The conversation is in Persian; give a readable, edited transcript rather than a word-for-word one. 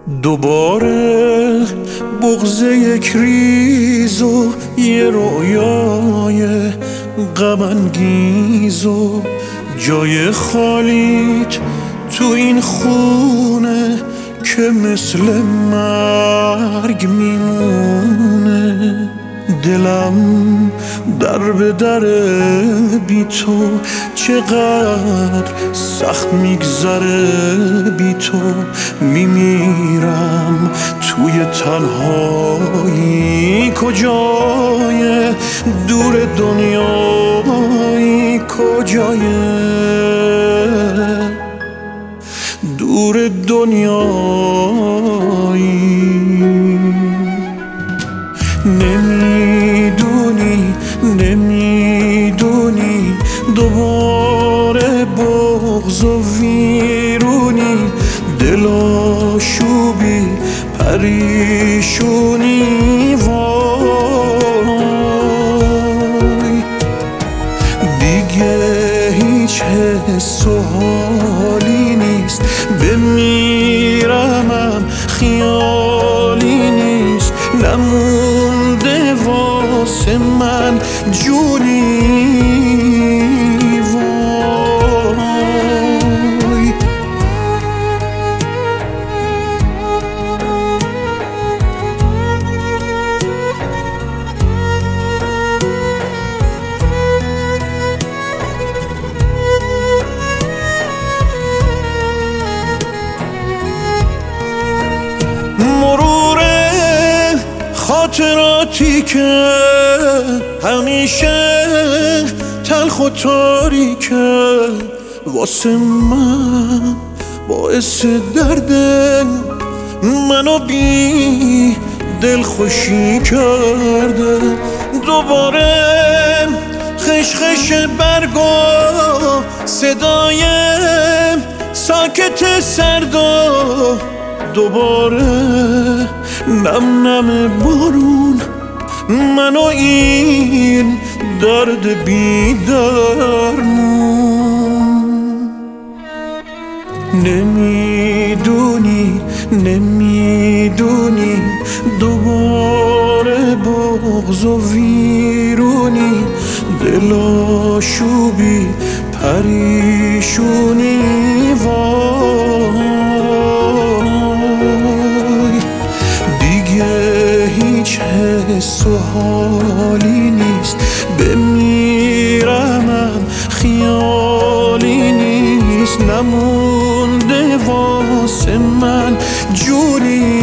دوباره بغض یک ریز و یه رویای غم انگیز و جای خالیت تو این خونه که مثل مرگ میمونه. دلم در به در بی تو چقدر سخت میگذره، بی تو میمیرم توی تنهایی. کجای دور دنیایی، کجای دور دنیایی. نمیدونی دوباره بغض و ویرونی، دلاشوبی پریشونی. وای دیگه هیچ حس و حالی نیست، بمیرمم خیالی نیست، نمونده واسه من جونی. وای خاطراتی که همیشه تلخ و تاریکه، واسه من باعث درده، منو بی دل خوشی کرده. دوباره خشخش برگا، صدای ساکت سردا، دوباره نم نم بارون، من و این درد بی درمون. نمیدونی دوباره بغض و ویرونی، دلاشوبی پریشونی. وای دیگه هیچ حس و حالی نیست، بمیرمم خیالی نیست، نمونده واسه من جونی.